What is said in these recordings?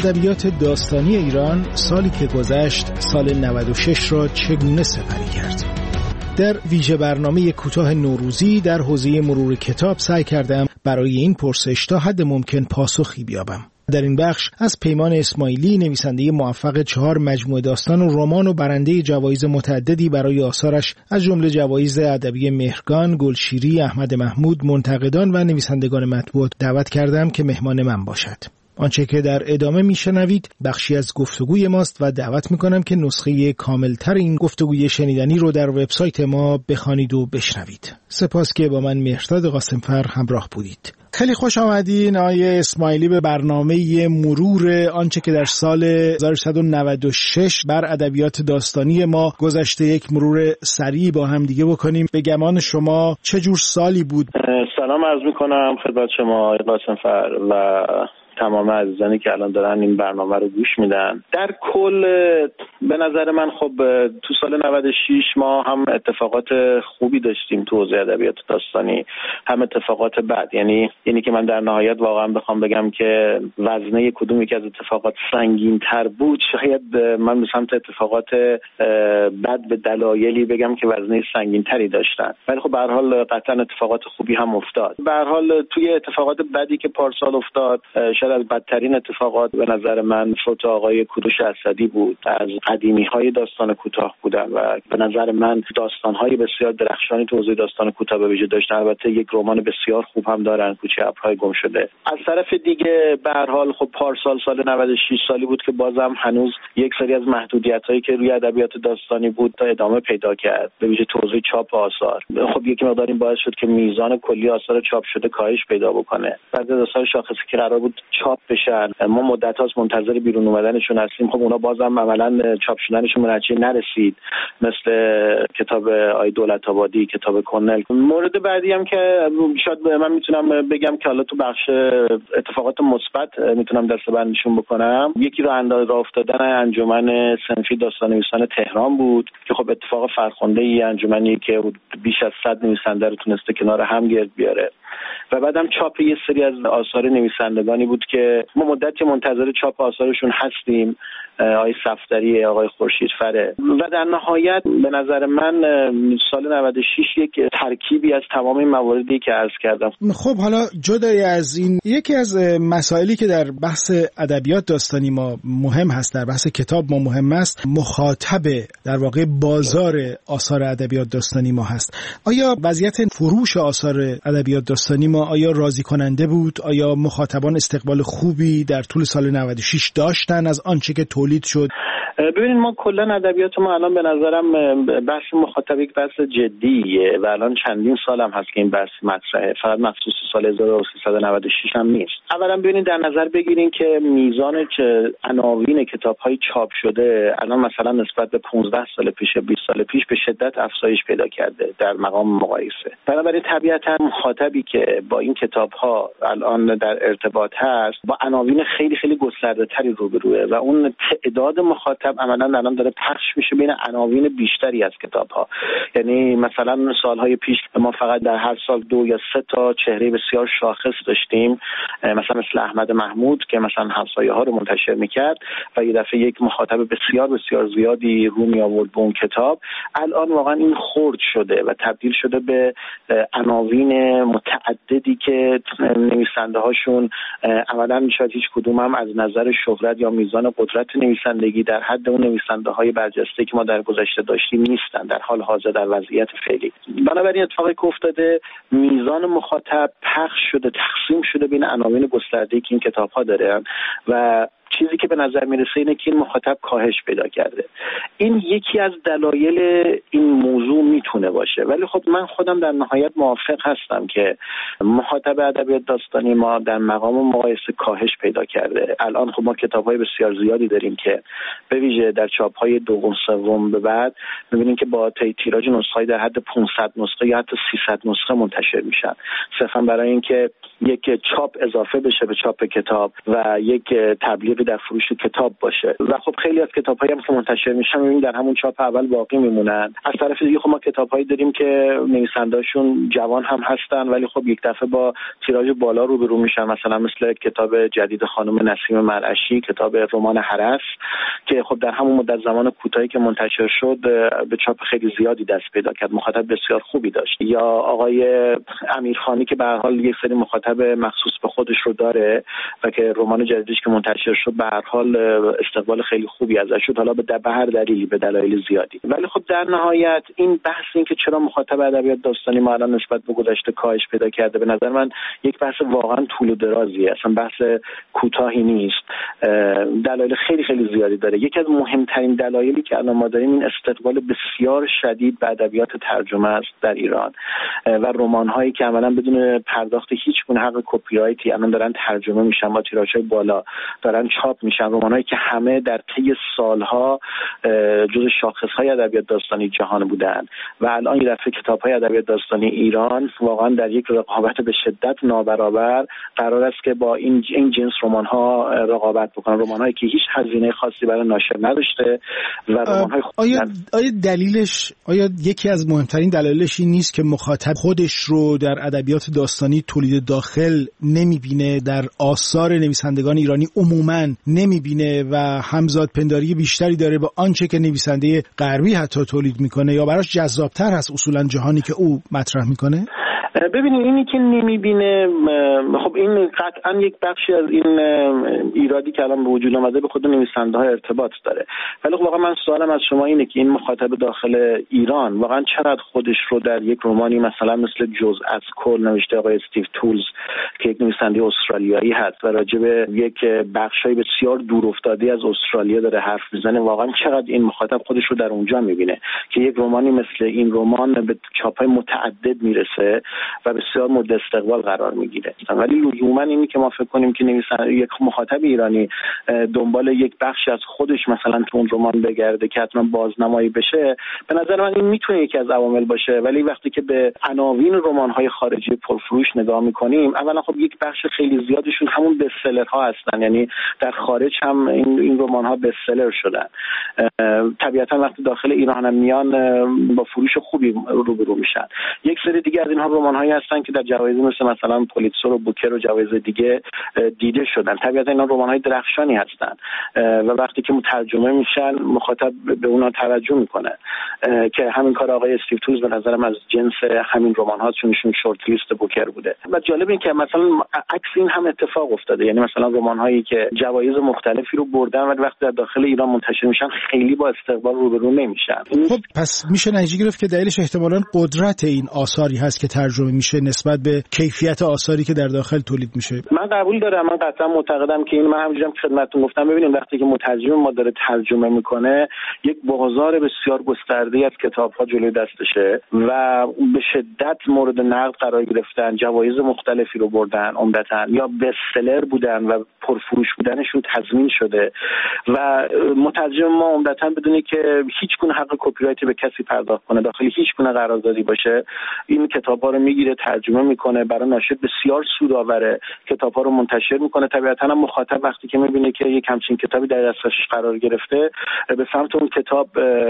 ادبیات داستانی ایران سالی که گذشت سال 96 را چگونه سپری کرد؟ در ویژه برنامه کوتاه نوروزی در حوزه مرور کتاب سعی کردم برای این پرسش تا حد ممکن پاسخی بیابم. در این بخش از پیمان اسماعیلی، نویسنده موفق 4 مجموعه داستان و رمان و برنده جوایز متعددی برای آثارش از جمله جوایز ادبی مهرگان، گلشیری، احمد محمود، منتقدان و نویسندگان مطبوعات دعوت کردم که مهمان من باشد. آنچه که در ادامه میشنوید بخشی از گفتگوی ماست و دعوت میکنم که نسخه کاملتر این گفتگوی شنیدنی رو در وبسایت ما بخوانید و بشنوید. سپاس که با من مهرداد قاسمفر همراه بودید. خیلی خوش آمدین آقای اسماعیلی به برنامه مرور آنچه که در سال 1396 بر ادبیات داستانی ما گذشته. یک مرور سریع با هم دیگه بکنیم. به گمان شما چه جور سالی بود؟ سلام عرض میکنم خدمت شما آقای قاسمفر و تمام عزیزانی که الان دارن این برنامه رو گوش میدن. در کل به نظر من خب تو سال 96 ما هم اتفاقات خوبی داشتیم تو حوزه ادبیات داستانی، هم اتفاقات بد. یعنی که من در نهایت واقعا بخوام بگم که وزنه کدوم یکی از اتفاقات سنگین تر بود، شاید من به سمت اتفاقات بد به دلایلی بگم که وزنه سنگین تری داشتن، ولی خب به هر حال قطعا اتفاقات خوبی هم افتاد. به هر حال توی اتفاقات بدی که پارسال افتاد، شاید از بدترین اتفاقات به نظر من فوت آقای کوروش اسدی بود. از قدیمی‌های داستان کوتاه بودن و به نظر من داستان‌های بسیار درخشانی تو حوزه داستان کوتاه به ویژه داشتن. البته یک رمان بسیار خوب هم دارن، کوچه ابرهای گم شده. از طرف دیگه به هر حال خب پارسال سال 96 سالی بود که بازم هنوز یک سری از محدودیت‌هایی که روی ادبیات داستانی بود تا ادامه پیدا کرد، به ویژه تو حوزه چاپ آثار. خب یک مقدار این باعث شد که میزان کلی آثار چاپ شده کاهش پیدا بکنه. بعضی از آثار شاخصی که قرار بود چاپ بشن ما مدت هاست منتظر بیرون اومدنشون هستیم. خب اونا بازم عملاً چاپ شدنشون به نتیجه نرسید، مثل کتاب آی دولت آبادی، کتاب کنل. مورد بعدی هم که شاید من میتونم بگم که حالا تو بخش اتفاقات مثبت میتونم دسته‌بندیشون بکنم، یکی راه افتادن انجمن صنفی داستان‌نویسان تهران بود که خب اتفاق فرخنده‌ای، انجمنی که بیش از 100 نویسنده رو تونسته کنار هم گرد بیاره. و بعدم چاپ یه سری از آثار نویسندگانی بود که ما مدتی منتظر چاپ آثارشون هستیم، آقای صفدری، آقای خورشیدفره. و در نهایت به نظر من سال 96 یک ترکیبی از تمام این مواردی که عرض کردم. خب حالا جدای از این، یکی از مسائلی که در بحث ادبیات داستانی ما مهم هست، در بحث کتاب ما مهم است، مخاطب در واقع بازار آثار ادبیات داستانی ما هست. آیا وضعیت فروش آثار ادبیات داستانی ما آیا راضی کننده بود؟ آیا مخاطبان استقبال خوبی در طول سال 96 داشتن از آنچه که تولید شد؟ ببینید ما کلا ادبیات ما الان به نظرم بحث مخاطب یک بحث جدیه و الان چندین سال هم هست که این بحث مطرحه، فقط مخصوص سال 1396 هم نیست. اولا ببینید در نظر بگیرین که میزان عناوین کتاب‌های چاپ شده الان مثلا نسبت به 15 سال پیش، 20 سال پیش به شدت افزایش پیدا کرده در مقام مقایسه. بنابراین طبیعتا مخاطبی که با این کتاب‌ها الان در ارتباط هست با عناوین خیلی خیلی گسترده‌تری روبروه و اون تعداد مخاطب عملاً الان داره پخش میشه بین عناوین بیشتری از کتاب‌ها. یعنی مثلا سالهای پیش ما فقط در هر سال 2 یا 3 تا چهره بسیار شاخص داشتیم، مثل احمد محمود که مثلا همسایه‌ها رو منتشر میکرد و یه دفعه یک مخاطب بسیار بسیار زیادی رو می آورد به اون کتاب. الان واقعا این خرد شده و تبدیل شده به عناوین متعددی که نویسنده هاشون عملاً شاید هیچ کدوم هم از نظر شهرت یا میزان قدرت نویسندگی در حد اون نویسنده های برجسته که ما در گذشته داشتیم نیستن در حال حاضر در وضعیت فعلی. بنابراین اتفاقی که افتاده میزان مخاطب پخش شده، تقسیم شده بین عناوین گسترده‌ای که این کتاب‌ها دارن و چیزی که به نظر میرسه اینه که این مخاطب کاهش پیدا کرده. این یکی از دلایل این موضوع میتونه باشه، ولی خب من خودم در نهایت موافق هستم که مخاطب ادبیات داستانی ما در مقام مقایسه کاهش پیدا کرده. الان خب ما کتاب‌های بسیار زیادی داریم که به ویژه در چاپ‌های دوم سوم به بعد می‌بینیم که با تیراژ نسخه‌ای در حد 500 نسخه یا حتی 300 نسخه منتشر میشن، صرفاً برای اینکه یک چاپ اضافه بشه به چاپ کتاب و یک تبلیغ خوبی در فروش کتاب باشه و خب خیلی از کتاب‌هایی هم که منتشر میشن می‌بینیم در همون چاپ اول باقی میمونن. از طرف دیگه خب ما کتاب‌هایی داریم که نویسنده‌شون جوان هم هستن ولی خب یک دفعه با تیراژ بالا روبرو میشن، مثلا مثل کتاب جدید خانم نسیم مرعشی، کتاب رمان هرس که خب در همون مدت زمان کوتاهی که منتشر شد به چاپ خیلی زیادی دست پیدا کرد، مخاطب بسیار خوبی داشت. یا آقای امیرخانی که به هر حال یک سری مخاطب مخصوص به خودش رو داره و که رمان جدیدش که منتشر شد به هر حال استقبال خیلی خوبی ازش شد، حالا به هر دلیلی، به دلایل زیادی. ولی خب در نهایت این بحث این که چرا مخاطب ادبیات داستانی ما الان نسبت به گذشته کاهش پیدا کرده، به نظر من یک بحث واقعا طول و درازیه، اصلا بحث کوتاهی نیست. دلایل خیلی خیلی زیادی داره. یکی از مهمترین دلایلی که الان ما داریم این استقبال بسیار شدید به ادبیات ترجمه است در ایران و رمان‌هایی که عملاً بدون پرداخت هیچ گونه حق کپی رایتی الان دارن ترجمه میشن، با تیراژهای بالا دارن چاپ میشن، رمان‌هایی که همه در طی سالها جزو شاخص‌های ادبیات داستانی جهان بودن و الان یه دفعه کتاب‌های ادبیات داستانی ایران واقعا در یک رقابت به شدت نابرابر قرار است که با این جنس رمان‌ها رقابت بکنن، رمان‌هایی که هیچ هزینه خاصی برای ناشر نداشته و رمان‌های آیا دلیلش، آیا یکی از مهمترین دلایلش این نیست که مخاطب خودش رو در ادبیات داستانی تولید داخل نمیبینه، در آثار نویسندگان ایرانی عموماً نمیبینه و همزاد پنداری بیشتری داره با آنچه که نویسنده غربی حتی تولید میکنه، یا براش جذابتر هست اصولاً جهانی که او مطرح میکنه؟ ببینید اینی که نمیبینه، خب این قطعا یک بخشی از این ایرادی که الان به وجود اومده به خود نویسنده ها ارتباط داره. ولی خب واقعا من سوالم از شما اینه که این مخاطب داخل ایران واقعا چقدر خودش رو در یک رمانی مثلا مثل جزء از کل نوشته آقای استیو تولز که یک نویسنده استرالیایی هست و راجع به یک بخشای بسیار دور افتاده از استرالیا داره حرف میزنه، واقعا چقدر این مخاطب خودش رو در اونجا میبینه که یک رمانی مثل این رمان به چاپ‌های متعدد میرسه و بسیار مورد استقبال قرار میگیره. ولی لزوما اینی که ما فکر کنیم که نویسنده یک مخاطب ایرانی دنبال یک بخشی از خودش مثلا تو اون رمان بگرده که حتما بازنمایی بشه، به نظر من این میتونه یکی از عوامل باشه. ولی وقتی که به عناوین رمان‌های خارجی پرفروش نگاه میکنیم، اولا خب یک بخش خیلی زیادشون همون bestsellerها هستن، یعنی در خارج هم این رمان‌ها bestseller شدن. طبیعتا وقتی داخل ایران هم میان با فروش خوبی روبرو میشن. یک سری دیگه از اینها رمان‌هایی هستن که در جوایز مثلا پولیتزر و بوکر و جوایز دیگه دیده شدن. طبیعتا اینا رمان‌های درخشانی هستن و وقتی که ترجمه میشن مخاطب به اونها توجه میکنه که همین کار آقای استیو تولز به نظرم از جنس همین رمان‌ها، چون ایشون شورت لیست بوکر بوده. و جالب این که مثلا عکس این هم اتفاق افتاده، یعنی مثلا رمان‌هایی که جوایز مختلفی رو بردن ولی وقتی در داخل ایران منتشر میشن خیلی با استقبال روبرو نمیشن. خب پس میشه نتیجه گرفت که دلیلش احتمالاً قدرت این آثاری هست که ترجمه میشه نسبت به کیفیت آثاری که در داخل تولید میشه. من قبول دارم، من قطعا معتقدم که این، من همونجوری که خدمتتون گفتم، ببینید وقتی که مترجم ما داره ترجمه میکنه یک بازار بسیار گسترده‌ای از کتاب‌ها جلوی دستشه و به شدت مورد نقد قرار گرفتن، جوایز مختلفی رو بردن، عمدتاً یا bestseller بودن و پرفروش بودنشون تضمین شده و مترجم ما عمدتاً بدونه که هیچ گونه حق کپی رایتی به کسی پرداخت کنه، داخل هیچ گونه قراردادی باشه، این کتاب‌ها رو میگیره، ترجمه میکنه، برای ناشر بسیار سودآوره، کتاب‌ها رو منتشر میکنه. طبیعتاً هم مخاطب وقتی که میبینه که یک همچین کتابی در دسترسش قرار گرفته به سمت اون کتاب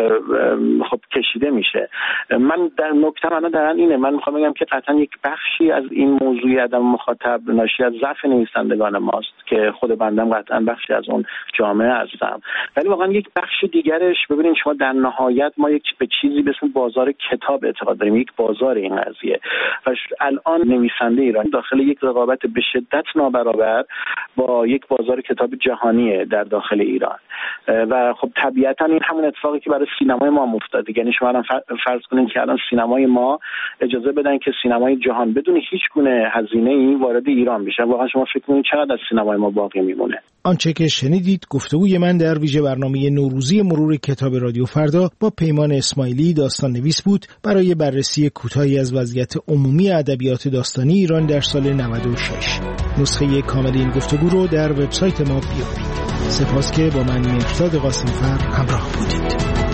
خب کشیده میشه. من در نکته من در اینه، من میخوام بگم که قطعاً یک بخشی از این موضوع عدم مخاطب ناشی از ضعف نویسندگان ماست که خود بندم قطعاً بخشی از اون جامعه هستم. ولی واقعاً یک بخش دیگرش، ببینید شما در نهایت ما یک به چیزی به اسم بازار کتاب اعتقاد داریم، یک بازار این قضیه و الان نویسنده ایرانی داخل یک رقابت به شدت نابرابر با یک بازار کتاب جهانیه در داخل ایران و خب طبیعتا این همون اتفاقی که برای سینمای ما افتاده. یعنی شما الان فرض کنین که الان سینمای ما اجازه بدن که سینمای جهان بدون هیچ گونه هزینه‌ای وارد ایران بشه، واقعا شما فکر کنید چقدر از سینمای ما باقی میمونه. آنچه که شنیدید گفتگوی من در ویژه برنامه نوروزی مرور کتاب رادیو فردا با پیمان اسماعیلی داستان نویس بود برای بررسی کوتاهی از وضعیت عمومی ادبیات داستانی ایران در سال 96. نسخه کامل این گفتگو رو در وبسایت ما بیابید. سپاس که با من مهرداد قاسم‌فر همراه بودید.